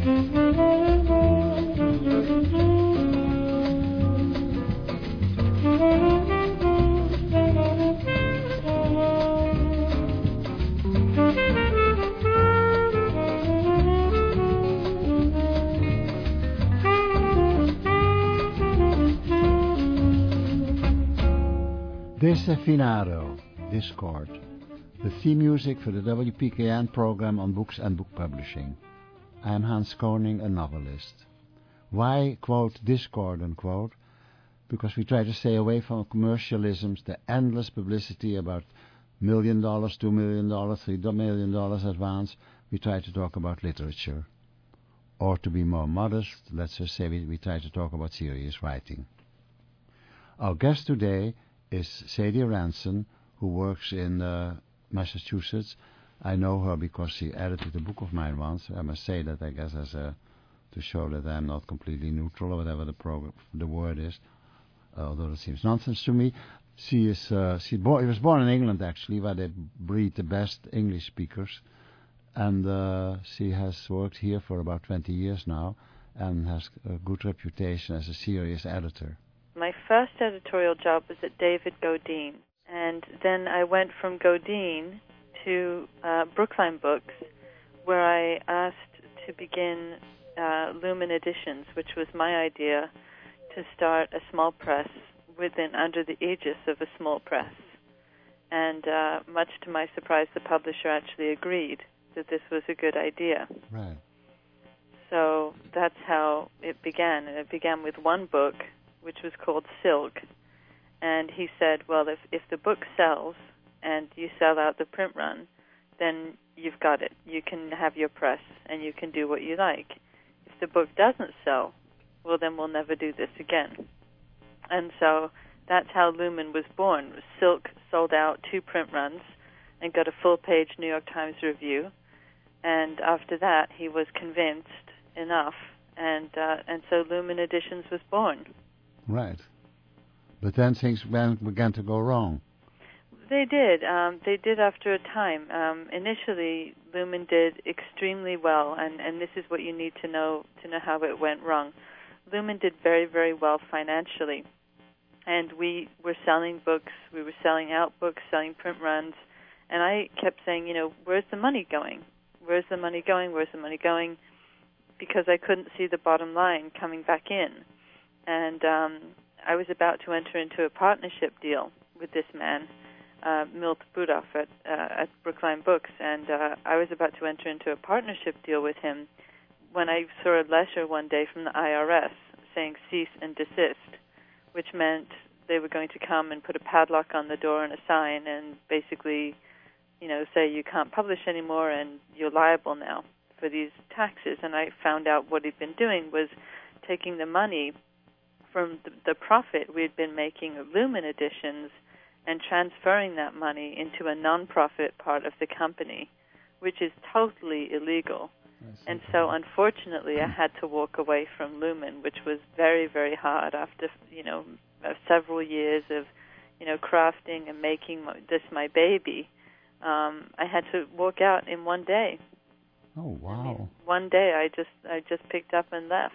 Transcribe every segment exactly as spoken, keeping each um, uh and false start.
Desafinado, Discord, the theme music for the W P K N program on books and book publishing. I am Hans Koning, a novelist. Why, quote, Discord, unquote? Because we try to stay away from commercialisms, the endless publicity about million dollars, two million dollars, three million dollars advance. We try to talk about literature. Or to be more modest, let's just say we, we try to talk about serious writing. Our guest today is Sadie Ranson, who works in uh, Massachusetts. I know her because she edited a book of mine once. I must say that, I guess, as a, to show that I'm not completely neutral or whatever the program, the word is, although it seems nonsense to me. She is uh, she, bo- she was born in England, actually, where they breed the best English speakers, and uh, she has worked here for about twenty years now and has a good reputation as a serious editor. My first editorial job was at David Godine, and then I went from Godine to uh, Brookline Books, where I asked to begin uh, Lumen Editions, which was my idea to start a small press within under the aegis of a small press. And uh, much to my surprise, the publisher actually agreed that this was a good idea. Right. So that's how it began, and it began with one book, which was called Silk, and he said, well, if, if the book sells and you sell out the print run, then you've got it. You can have your press, and you can do what you like. If the book doesn't sell, well, then we'll never do this again. And so that's how Lumen was born. Silk sold out two print runs and got a full-page New York Times review, and after that he was convinced enough, and uh, and so Lumen Editions was born. Right. But then things began to go wrong. They did. Um, they did after a time. Um, initially, Lumen did extremely well, and, and this is what you need to know to know how it went wrong. Lumen did very, very well financially, and we were selling books. We were selling out books, selling print runs, and I kept saying, you know, where's the money going? Where's the money going? Where's the money going? Because I couldn't see the bottom line coming back in. And um, I was about to enter into a partnership deal with this man, uh, Milt Budoff at, uh, at Brookline Books, and uh, I was about to enter into a partnership deal with him when I saw a letter one day from the I R S saying cease and desist, which meant they were going to come and put a padlock on the door and a sign and basically, you know, say you can't publish anymore and you're liable now for these taxes. And I found out what he'd been doing was taking the money from the, the profit we had been making of Lumen Editions and transferring that money into a non-profit part of the company, which is totally illegal. And so, unfortunately, I had to walk away from Lumen, which was very, very hard after, you know, uh, several years of, you know, crafting and making my, this my baby. Um, I had to walk out in one day. Oh, wow. I mean, one day I just I just picked up and left.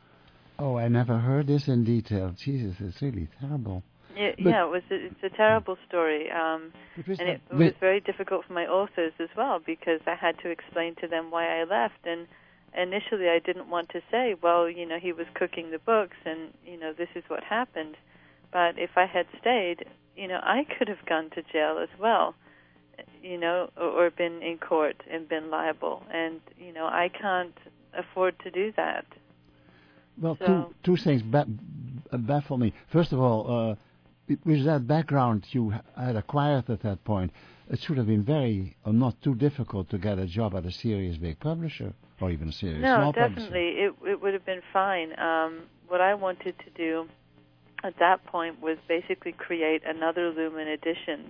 Oh, I never heard this in detail. Jesus, it's really terrible. Yeah, yeah, it was. A, it's a terrible story, um, and it, it was very difficult for my authors as well because I had to explain to them why I left. And initially, I didn't want to say, well, you know, he was cooking the books, and you know, this is what happened. But if I had stayed, you know, I could have gone to jail as well, you know, or, or been in court and been liable. And you know, I can't afford to do that. Well, so, two two things ba- baffle me. First of all. Uh, With that background you had acquired at that point, it should have been very, or not too difficult to get a job at a serious big publisher, or even a serious no, small publisher. No, definitely, it, it would have been fine. Um, what I wanted to do at that point was basically create another Lumen Editions,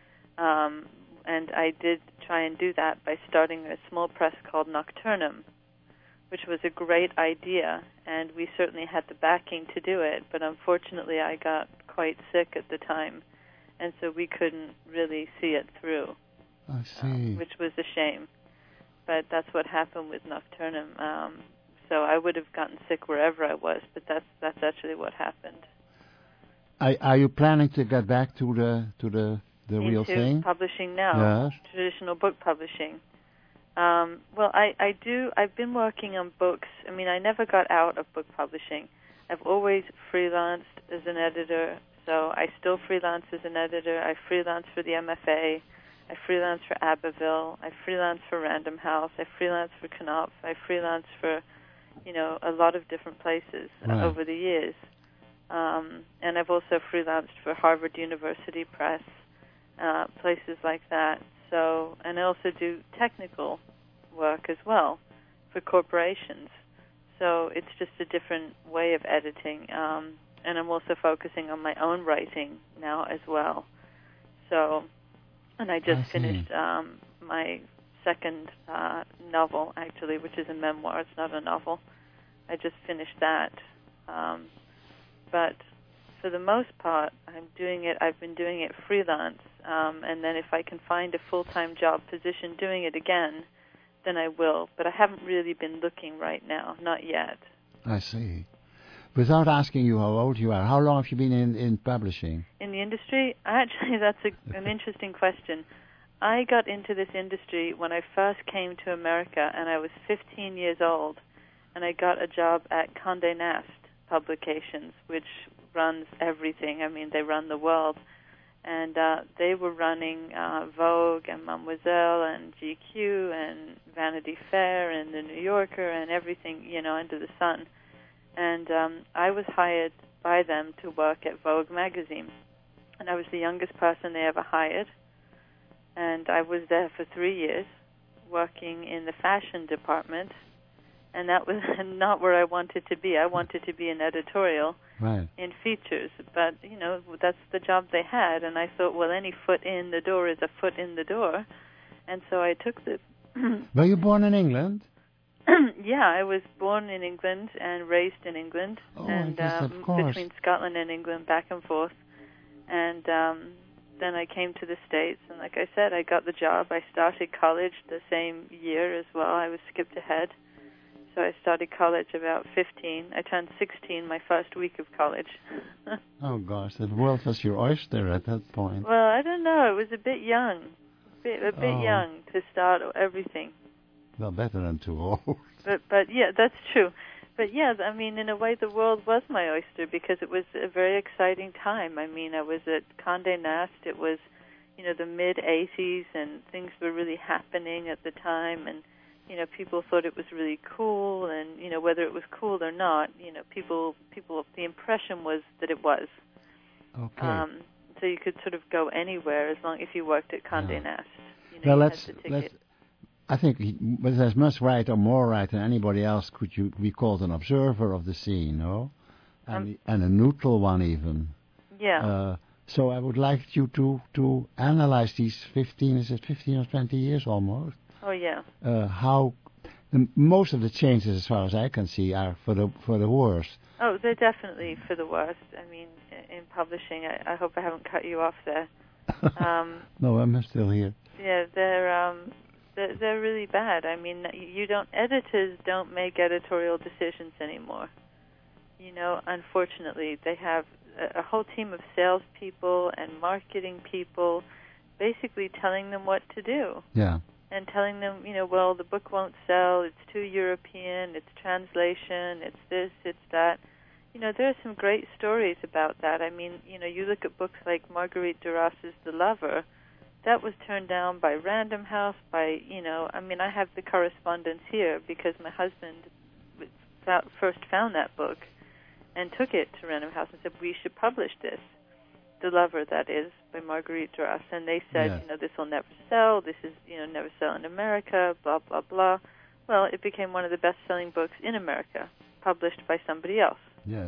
um, and I did try and do that by starting a small press called Nocturnum, which was a great idea, and we certainly had the backing to do it, but unfortunately I got quite sick at the time, and so we couldn't really see it through. I see. Uh, which was a shame. But that's what happened with Nocturnum. Um, So I would have gotten sick wherever I was, but that's that's actually what happened. Are, are you planning to get back to the to the the Into real thing? Publishing now, Yes. Traditional book publishing. Um, well, I, I do. I've been working on books. I mean, I never got out of book publishing. I've always freelanced as an editor, so I still freelance as an editor. I freelance for the M F A. I freelance for Abbeville. I freelance for Random House. I freelance for Knopf. I freelance for, you know, a lot of different places Right. uh, over the years. Um, and I've also freelanced for Harvard University Press, uh, places like that. So, and I also do technical work as well for corporations. So it's just a different way of editing. Um, and I'm also focusing on my own writing now as well. So, and I just I see. finished um, my second uh, novel, actually, which is a memoir. It's not a novel. I just finished that. Um, but for the most part, I'm doing it. I've been doing it freelance, um, and then if I can find a full-time job position doing it again, then I will. But I haven't really been looking right now, not yet. I see. Without asking you how old you are, how long have you been in, in publishing? In the industry, actually, that's a, an interesting question. I got into this industry when I first came to America, and I was fifteen years old, and I got a job at Condé Nast Publications, which runs everything. I mean, they run the world. And uh, they were running uh, Vogue and Mademoiselle and G Q and Vanity Fair and The New Yorker and everything, you know, under the sun. And um, I was hired by them to work at Vogue magazine. And I was the youngest person they ever hired. And I was there for three years working in the fashion department. And that was not where I wanted to be. I wanted to be an editorial Right. in features. But, you know, that's the job they had. And I thought, well, any foot in the door is a foot in the door. And so I took the... Were you born in England? Yeah, I was born in England and raised in England. Oh, and I guess, um, of course. between Scotland and England, back and forth. And um, then I came to the States. And like I said, I got the job. I started college the same year as well. I was skipped ahead. So I started college about fifteen. I turned sixteen my first week of college. Oh, gosh, the world was your oyster at that point. Well, I don't know. It was a bit young, a bit, a bit Oh. young to start everything. Well, better than too old. But, but yeah, that's true. But yeah, I mean, in a way, the world was my oyster because it was a very exciting time. I mean, I was at Condé Nast. It was, you know, the mid eighties, and things were really happening at the time, and you know, people thought it was really cool, and you know, whether it was cool or not, you know, people, people, the impression was that it was. Okay. Um, so you could sort of go anywhere as long if you worked at Condé Yeah. Nast. You know, well, you let's had the let's. ticket. I think he was as much right or more right than anybody else could you be called an observer of the scene, no? And Um, and a neutral one even. Yeah. Uh, so I would like you to to analyze these fifteen, is it fifteen or twenty years almost? Oh yeah. Uh, how the, most of the changes, as far as I can see, are for the for the worse. Oh, they're definitely for the worst. I mean, in, in publishing, I, I hope I haven't cut you off there. Um, No, I'm still here. yeah, they're um, they're, they're really bad. I mean, you don't editors don't make editorial decisions anymore. You know, unfortunately, they have a, a whole team of salespeople and marketing people, basically telling them what to do. Yeah. And telling them, you know, well, the book won't sell, it's too European, it's translation, it's this, it's that. You know, there are some great stories about that. I mean, you know, you look at books like Marguerite Duras's The Lover, that was turned down by Random House, by, you know, I mean, I have the correspondence here because my husband first found that book and took it to Random House and said, we should publish this. The Lover, that is, by Marguerite Duras, and they said, Yes. you know, this will never sell, this is, you know, never sell in America, blah, blah, blah. Well, it became one of the best-selling books in America, published by somebody else. Yes.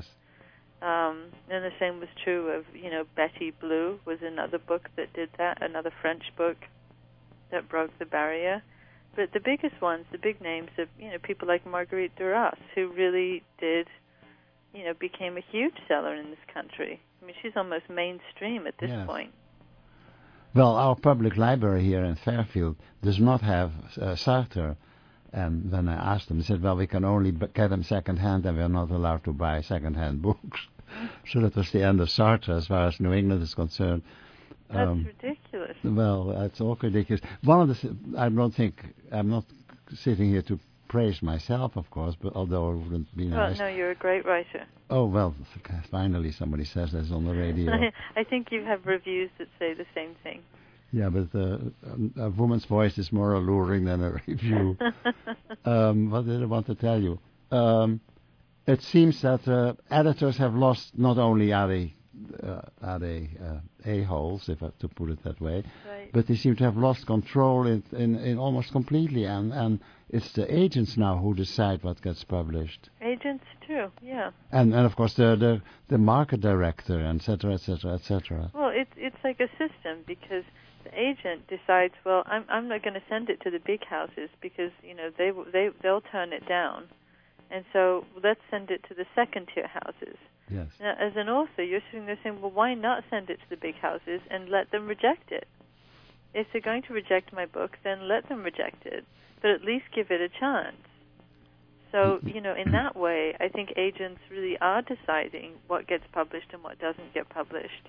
Um, and the same was true of, you know, Betty Blue was another book that did that, another French book that broke the barrier. But the biggest ones, the big names, are, you know, people like Marguerite Duras, who really did, you know, became a huge seller in this country. I mean, she's almost mainstream at this Yes. point. Well, our public library here in Fairfield does not have uh, Sartre, And when I asked them, they said, well, we can only b- get them second-hand and we're not allowed to buy second-hand books. So that was the end of Sartre as far as New England is concerned. That's um, ridiculous. Well, that's all ridiculous. One of the, th- I don't think, I'm not sitting here to praise myself, of course, but although it wouldn't be nice. Well, no, you're a great writer. Oh, well, finally somebody says this on the radio. I think you have reviews that say the same thing. Yeah, but uh, a woman's voice is more alluring than a review. um, what did I want to tell you? Um, it seems that uh, editors have lost, not only are they uh, are they uh, a-holes, if I to put it that way, right. but they seem to have lost control in, in, in almost completely, and, and it's the agents now who decide what gets published. Agents too, yeah. And and of course the the, the market director, and et cetera, et cetera, et cetera. Well, it's it's like a system because the agent decides, well, I'm I'm not going to send it to the big houses because you know they they they'll turn it down, and so let's send it to the second tier houses. Yes. Now, as an author, you're sitting there saying, well, why not send it to the big houses and let them reject it? If they're going to reject my book, then let them reject it, but at least give it a chance. So, you know, in that way, I think agents really are deciding what gets published and what doesn't get published.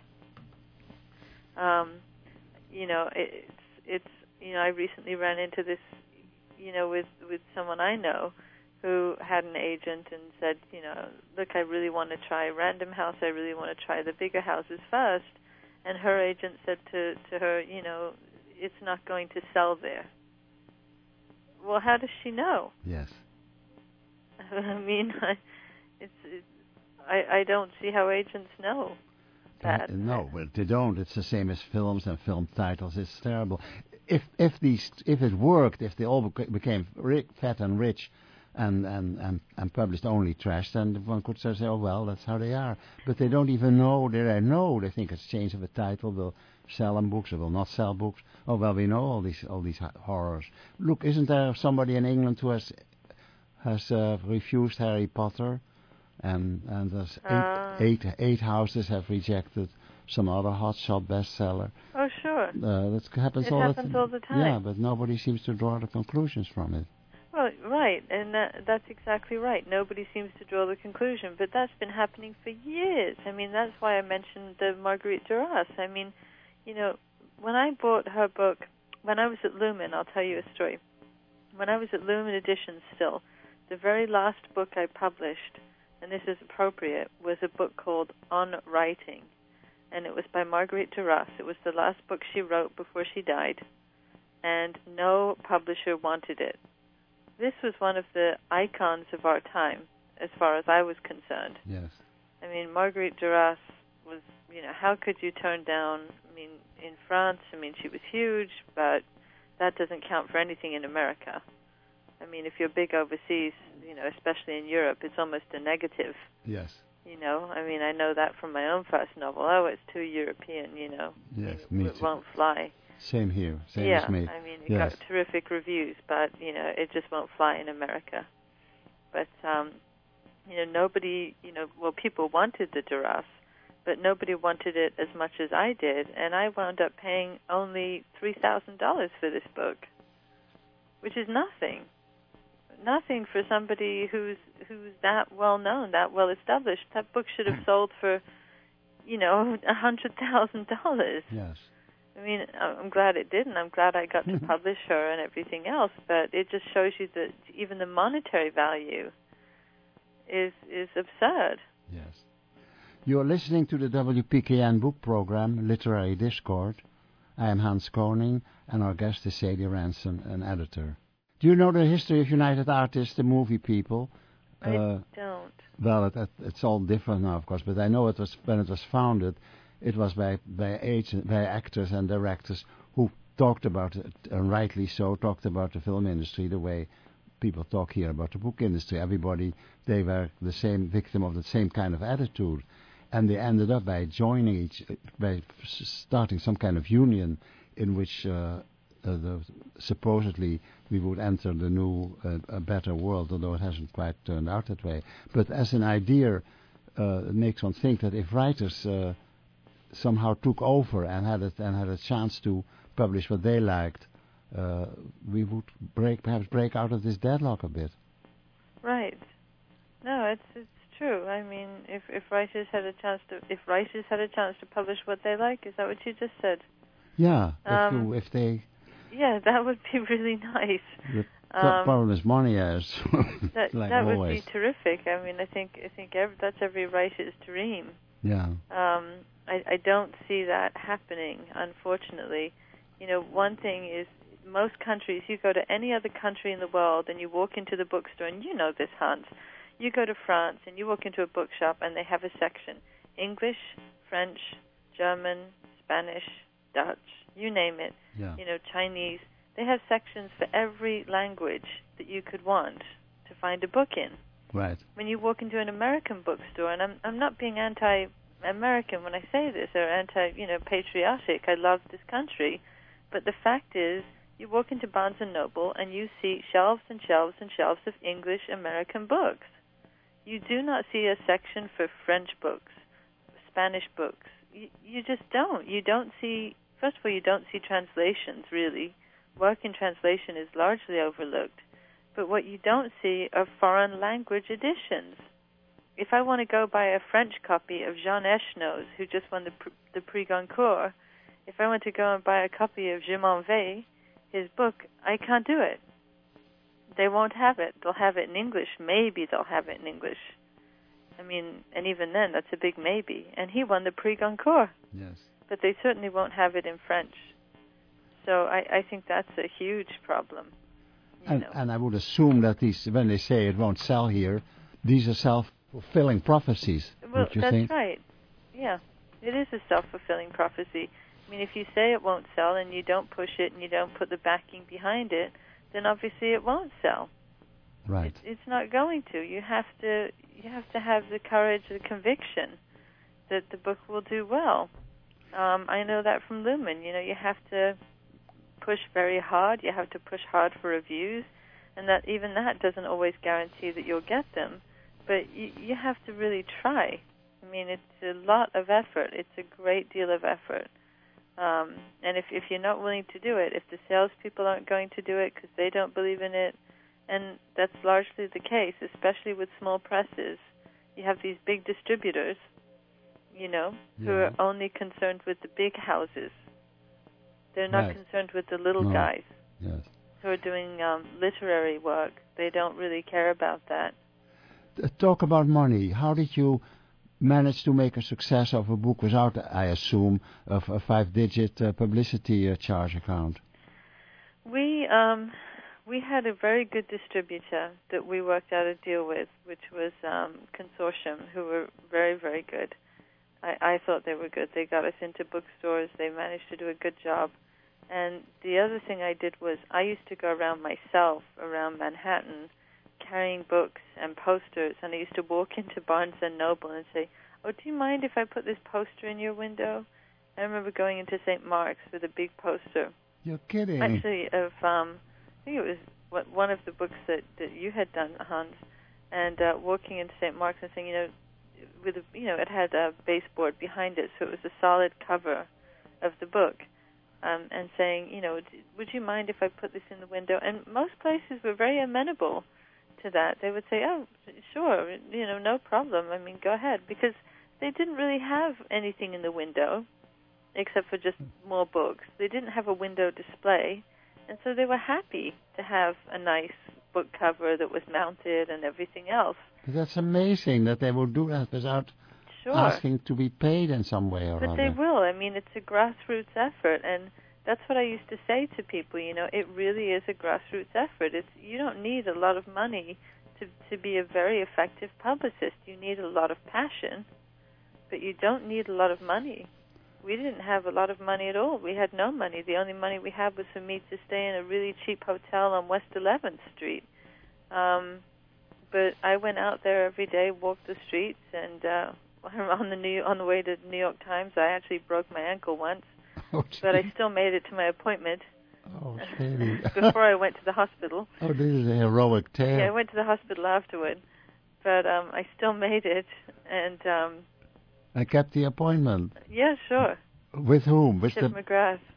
Um, you know, it's, it's, you know, I recently ran into this, you know, with, with someone I know who had an agent and said, you know, look, I really want to try Random House. I really want to try the bigger houses first. And her agent said to, to her, you know, it's not going to sell there. Well, how does she know? Yes. I mean, I, it's, it's I, I don't see how agents know that. Uh, no, but they don't. It's the same as films and film titles. It's terrible. If if these if it worked, if they all beca- became ri- fat and rich, and, and, and, and published only trash, then one could say, oh well, that's how they are. But they don't even know. They don't know. They think it's change of a title will sell them books or will not sell books. Oh well, we know all these all these horrors. Look, isn't there somebody in England who has has uh, refused Harry Potter, and and there's Uh. eight, eight eight houses have rejected some other hotshot bestseller. Oh, sure. Uh, that happens It all happens the all the time. Yeah, but nobody seems to draw the conclusions from it. Well, right, and that, that's exactly right. Nobody seems to draw the conclusion, but that's been happening for years. I mean, that's why I mentioned the Marguerite Duras. I mean, you know, when I bought her book, when I was at Lumen, I'll tell you a story. When I was at Lumen Editions still, the very last book I published, and this is appropriate, was a book called On Writing, and it was by Marguerite Duras. It was the last book she wrote before she died, and no publisher wanted it. This was one of the icons of our time, as far as I was concerned. Yes. I mean, Marguerite Duras was, you know, how could you turn down, I mean, in France, I mean, she was huge, but that doesn't count for anything in America. I mean, if you're big overseas, you know, especially in Europe, it's almost a negative. Yes. You know, I mean, I know that from my own first novel. Oh, it's too European, you know. Yes, it, me it too. won't fly. Same here, same yeah, as me. I mean, it yes. got terrific reviews, but, you know, it just won't fly in America. But, um, you know, nobody, you know, well, people wanted the Duras, but nobody wanted it as much as I did, and I wound up paying only three thousand dollars for this book, which is nothing. Nothing for somebody who's who's that well known, that well established. That book should have sold for, you know, a hundred thousand dollars. Yes. I mean, I'm glad it didn't. I'm glad I got to publish her and everything else. But it just shows you that even the monetary value is is absurd. Yes. You're listening to the W P K N book program, Literary Discord. I am Hans Koning, and our guest is Sadie Ransom, an editor. Do you know the history of United Artists, the movie people? I uh, don't. Well, it, it, it's all different now, of course, but I know it was when it was founded, it was by by, agent, by actors and directors who talked about it, and rightly so, talked about the film industry the way people talk here about the book industry. Everybody, they were the same victim of the same kind of attitude, and they ended up by joining each, by starting some kind of union in which uh, uh, the, supposedly we would enter the new, uh, a better world, although it hasn't quite turned out that way. But as an idea, uh, it makes one think that if writers uh, somehow took over and had it, and had a chance to publish what they liked, uh, we would break perhaps break out of this deadlock a bit. Right. No, it's it's true. I mean, if if writers had a chance to if writers had a chance to publish what they like, is that what you just said? Yeah. If Um, you if they. Yeah, that would be really nice. The Um, problem is money, as that like that always. would be terrific. I mean, I think I think every, that's every writer's dream. Yeah. Um, I, I don't see that happening, unfortunately. You know, one thing is most countries, you go to any other country in the world and you walk into the bookstore, and you know this, Hans. You go to France and you walk into a bookshop and they have a section. English, French, German, Spanish, Dutch, you name it. Yeah. You know, Chinese. They have sections for every language that you could want to find a book in. Right. When you walk into an American bookstore, and I'm I'm not being anti-American when I say this, or anti, you know, patriotic. I love this country, but the fact is, you walk into Barnes and Noble and you see shelves and shelves and shelves of English American books. You do not see a section for French books, Spanish books. You, you just don't. You don't see. First of all, you don't see translations really. Work in translation is largely overlooked. But what you don't see are foreign language editions. If I want to go buy a French copy of Jean Echenoz, who just won the, the Prix Goncourt, if I want to go and buy a copy of Je m'en vais, his book, I can't do it. They won't have it. They'll have it in English. Maybe they'll have it in English. I mean, and even then, that's a big maybe. And he won the Prix Goncourt. Yes. But they certainly won't have it in French. So I, I think that's a huge problem. And, know. and I would assume that these, when they say it won't sell here, these are self-fulfilling prophecies. Well, would you that's think? right. Yeah, it is a self-fulfilling prophecy. I mean, if you say it won't sell and you don't push it and you don't put the backing behind it, then obviously it won't sell. Right. It, it's not going to. You have to. You have to have the courage, the conviction that the book will do well. Um, I know that from Lumen. You know, you have to push very hard. You have to push hard for reviews, and that even that doesn't always guarantee that you'll get them. But you, you have to really try. I mean, it's a lot of effort. It's a great deal of effort. Um, and if, if you're not willing to do it, if the salespeople aren't going to do it because they don't believe in it, and that's largely the case, especially with small presses, you have these big distributors, you know, yeah. who are only concerned with the big houses. They're not right. concerned with the little no. guys yes. who are doing um, literary work. They don't really care about that. Uh, talk about money. How did you manage to make a success of a book without, I assume, a, a five-digit uh, publicity uh, charge account? We um, we had a very good distributor that we worked out a deal with, which was um, Consortium, who were very, very good. I, I thought they were good. They got us into bookstores. They managed to do a good job. And the other thing I did was I used to go around myself, around Manhattan, carrying books and posters, and I used to walk into Barnes and Noble and say, oh, do you mind if I put this poster in your window? I remember going into Saint Mark's with a big poster. You're kidding. Actually, of um, I think it was what, one of the books that, that you had done, Hans, and uh, walking into Saint Mark's and saying, you know, with a, you know, it had a baseboard behind it, so it was a solid cover of the book, um, and saying, you know, would you mind if I put this in the window? And most places were very amenable to that. They would say, oh, sure, you know, no problem. I mean, go ahead, because they didn't really have anything in the window except for just more books. They didn't have a window display, and so they were happy to have a nice book cover that was mounted and everything else. That's amazing that they will do that without sure. asking to be paid in some way or but other. But they will. I mean, it's a grassroots effort, and that's what I used to say to people. You know, it really is a grassroots effort. It's you don't need a lot of money to to be a very effective publicist. You need a lot of passion, but you don't need a lot of money. We didn't have a lot of money at all. We had no money. The only money we had was for me to stay in a really cheap hotel on West eleventh Street. Um, but I went out there every day, walked the streets, and uh, on the New on the way to New York Times, I actually broke my ankle once. Oh, but I still made it to my appointment. Oh, shady. Before I went to the hospital. Oh, this is a heroic tale. Yeah, I went to the hospital afterward, but um, I still made it, and um, I kept the appointment. yeah, sure. With whom? With Chip the McGrath.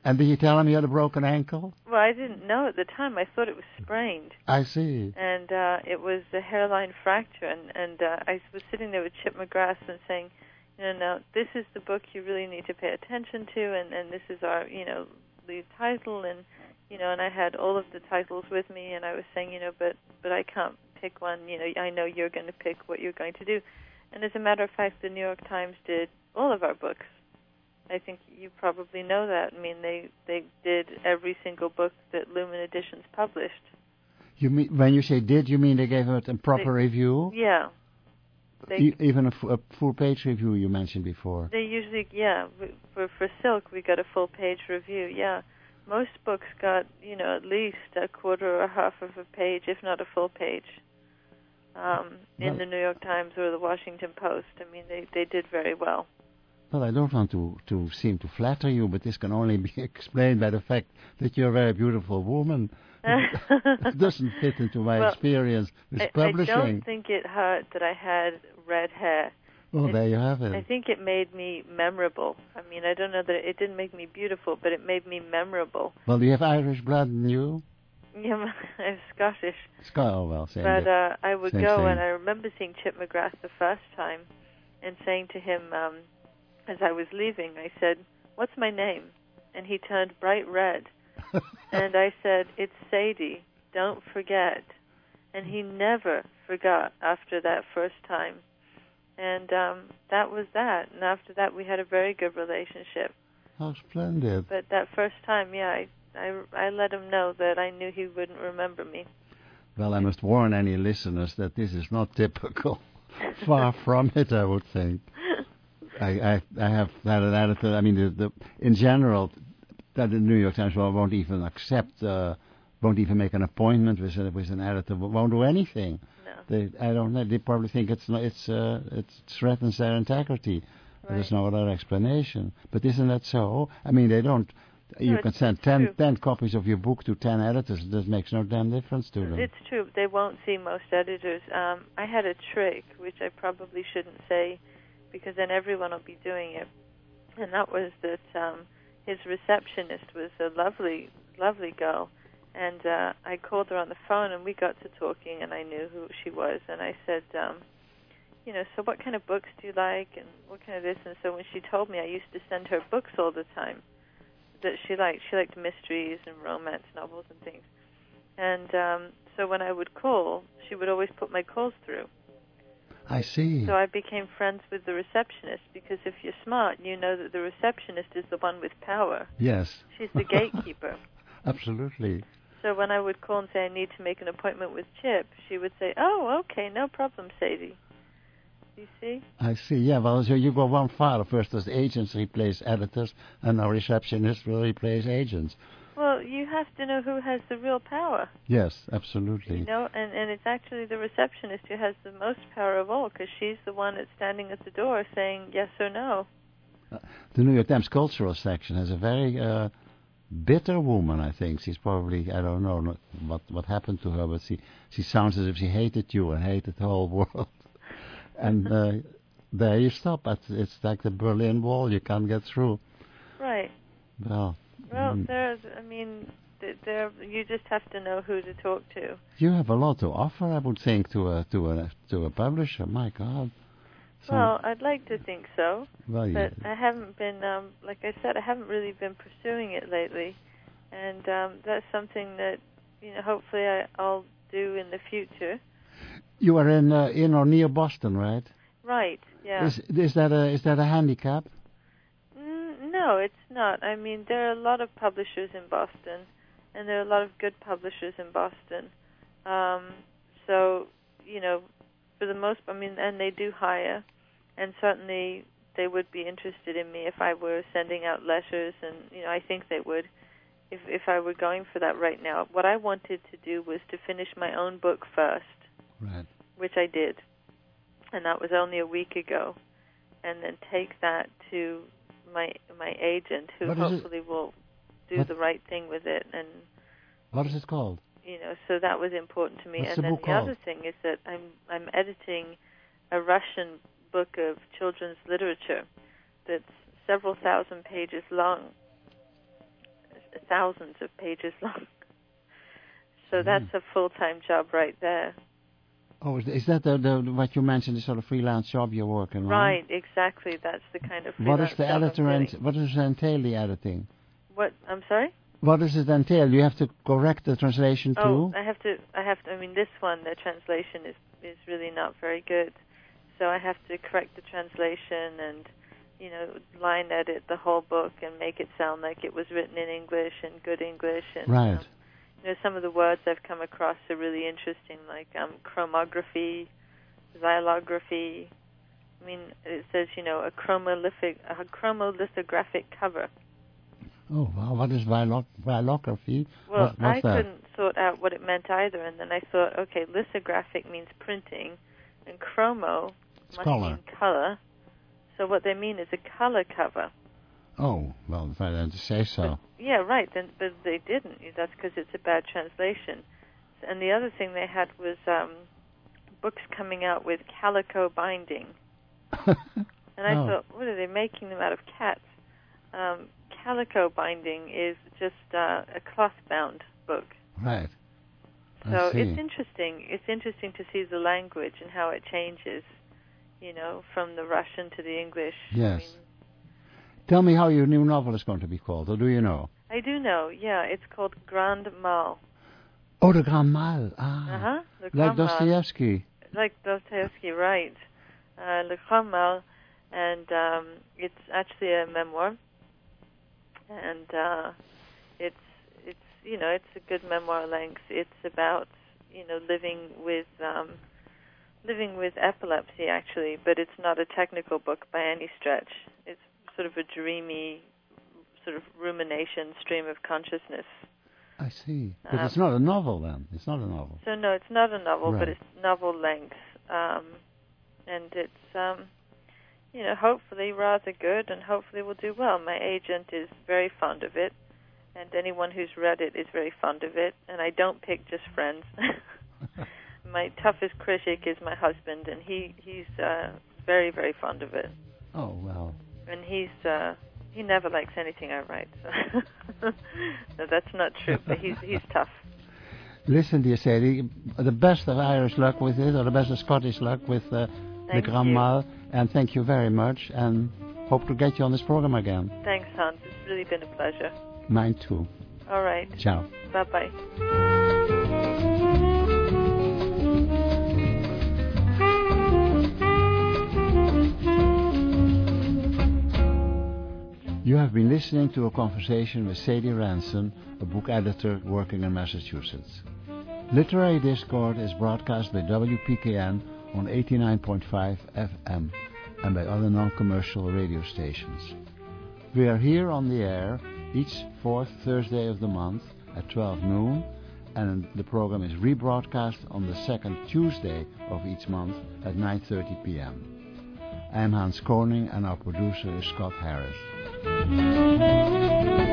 And did you tell him you had a broken ankle? Well, I didn't know at the time. I thought it was sprained. I see. And uh, it was a hairline fracture. And, and uh, I was sitting there with Chip McGrath and saying, you know, now this is the book you really need to pay attention to, and, and this is our, you know, lead title, and, you know, and I had all of the titles with me, and I was saying, you know, but, but I can't pick one. You know, I know you're going to pick what you're going to do. And as a matter of fact, the New York Times did all of our books. I think you probably know that. I mean, they, they did every single book that Lumen Editions published. You mean, when you say did, you mean they gave it a proper they, review? Yeah. They, e- even a, f- a full-page review you mentioned before. They usually, yeah, for, for Silk, we got a full-page review, yeah. Most books got, you know, at least a quarter or a half of a page, if not a full page, um, in well, the New York Times or the Washington Post. I mean, they, they did very well. Well, I don't want to, to seem to flatter you, but this can only be explained by the fact that you're a very beautiful woman. It doesn't fit into my well, experience with I, publishing. I don't think it hurt that I had red hair. Well, it, there you have it. I think it made me memorable. I mean, I don't know that it, it didn't make me beautiful, but it made me memorable. Well, do you have Irish blood in you? Yeah, I'm Scottish. Sc- oh, well, same But uh, I would same go, thing. and I remember seeing Chip McGrath the first time and saying to him, um, as I was leaving, I said, "What's my name?" And he turned bright red. And I said, "It's Sadie. Don't forget." And he never forgot after that first time. And um, that was that. And after that, we had a very good relationship. How splendid. But that first time, yeah, I, I, I let him know that I knew he wouldn't remember me. Well, I must warn any listeners that this is not typical. Far from it, I would think. I, I, I have had an editor, I mean, the, the, in general, that the New York Times won't even accept, uh, won't even make an appointment with, a, with an editor, won't do anything. No. They, I don't know, they probably think it's, it's, uh, it threatens their integrity. Right. There's no other explanation. But isn't that so? I mean, they don't, you no, can it's, send it's ten, true. ten copies of your book to ten editors. That makes no damn difference to them. It's true. They won't see most editors. Um, I had a trick, which I probably shouldn't say, because then everyone will be doing it. And that was that um, his receptionist was a lovely, lovely girl. And uh, I called her on the phone, and we got to talking, and I knew who she was. And I said, um, you know, so what kind of books do you like, and what kind of this? And so when she told me, I used to send her books all the time that she liked. She liked mysteries and romance novels and things. And um, so when I would call, she would always put my calls through. I see. So I became friends with the receptionist, because if you're smart, you know that the receptionist is the one with power. Yes. She's the gatekeeper. Absolutely. So when I would call and say I need to make an appointment with Chip, she would say, "Oh, okay, no problem, Sadie." You see? I see. Yeah, well, so you go one farther. First, as agents replace editors, and now receptionists will replace agents. Well, you have to know who has the real power. Yes, absolutely. You know, and, and it's actually the receptionist who has the most power of all, because she's the one that's standing at the door saying yes or no. Uh, the New York Times cultural section has a very uh, bitter woman, I think. She's probably, I don't know not what what happened to her, but she, she sounds as if she hated you and hated the whole world. And uh, there you stop. It's like the Berlin Wall. You can't get through. Right. Well, well, mm, there's, I mean, there you just have to know who to talk to. you have a lot to offer, I would think, to a to a to a publisher. My God. So, Well, I'd like to think so, well, but yeah. I haven't been, um, like I said, I haven't really been pursuing it lately, and um, that's something that, you know, hopefully I, I'll do in the future. You are in uh, in or near Boston, right? Right. Yeah. Is is that a is that a handicap? Mm, no, it's not. I mean, there are a lot of publishers in Boston, and there are a lot of good publishers in Boston. Um, so, you know, for the most, I mean, and they do hire, and certainly they would be interested in me if I were sending out letters, and, you know, I think they would if if I were going for that right now. What I wanted to do was to finish my own book first. Right. Which I did, and that was only a week ago, and then take that to my my agent, who What is it? hopefully will do What? the right thing with it, and What is it called? you know, so that was important to me. What's and the then book the called? other thing is that I'm I'm editing a Russian book of children's literature that's several thousand pages long, thousands of pages long. So Mm. that's a full-time job right there. Oh, is, is that the, the what you mentioned, the sort of freelance job you're working on? Right, exactly. That's the kind of freelance What is the job I'm editor and doing. what does it entail, the editing? What? I'm sorry? What does it entail? You have to correct the translation Oh, too? I have to. I have to. I mean, this one, the translation is is really not very good. So I have to correct the translation and, you know, line edit the whole book and make it sound like it was written in English and good English. And, Right. Um, you know, some of the words I've come across are really interesting, like um, chromography, xylography. I mean, it says, you know, a chromolithic, a chromolithographic cover. Oh, wow. What is vilo- vilography? Well, what, what's I that? couldn't sort out what it meant either, and then I thought, okay, lithographic means printing, and chromo It's must color. mean color. So what they mean is a color cover. Oh, well, if I had to say so. But, yeah, right. Then, but they didn't. That's because it's a bad translation. And the other thing they had was um, books coming out with calico binding. And I Oh. thought, what are they making them out of cats? Um, calico binding is just uh, a cloth-bound book. Right. I So see. it's interesting. It's interesting to see the language and how it changes, you know, from the Russian to the English. Yes. I mean, Tell me how your new novel is going to be called, or do you know? I do know. Yeah, it's called Grand Mal. Oh, the Grand Mal. Ah. Uh-huh. Le Like Grand Mal. Dostoevsky. Like Dostoevsky, right. Uh, Le Grand Mal. And um, it's actually a memoir. And uh, it's, it's, you know, it's a good memoir length. It's about, you know, living with... Um, living with epilepsy, actually, but it's not a technical book by any stretch. It's sort of a dreamy, sort of rumination stream of consciousness. I see. But Um, it's not a novel, then. It's not a novel. So, no, it's not a novel, Right. but it's novel length. Um, and it's, um, you know, hopefully rather good, and hopefully will do well. My agent is very fond of it, and anyone who's read it is very fond of it, and I don't pick just friends. My toughest critic is my husband, and he he's uh, very very fond of it. Oh, well. And he's uh, he never likes anything I write. So no, that's not true. But he's he's tough. Listen, dear Sadie, the best of Irish luck with it, or the best of Scottish luck with uh, the Thank Grand you. Mal, and thank you very much, and hope to get you on this program again. Thanks, Hans. It's really been a pleasure. Mine too. All right. Ciao. Bye bye. You have been listening to a conversation with Sadie Ranson, a book editor working in Massachusetts. Literary Discord is broadcast by W P K N on eighty-nine point five F M and by other non-commercial radio stations. We are here on the air each fourth Thursday of the month at twelve noon, and the program is rebroadcast on the second Tuesday of each month at nine thirty p m I am Hans Koning, and our producer is Scott Harris.